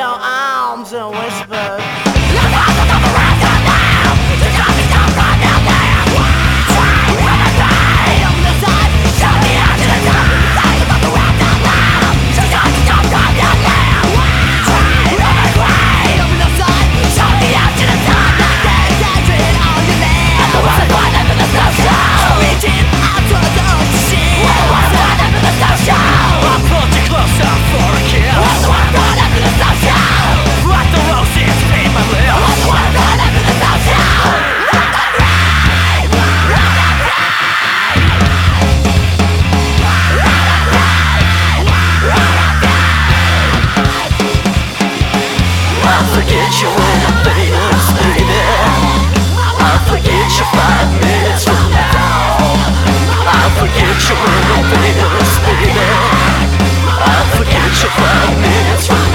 your arms and whispered, forget you when I'm famous, baby. I'll forget you 5 minutes from now. I'll forget you when I'm famous, baby. I'll forget you 5 minutes from now.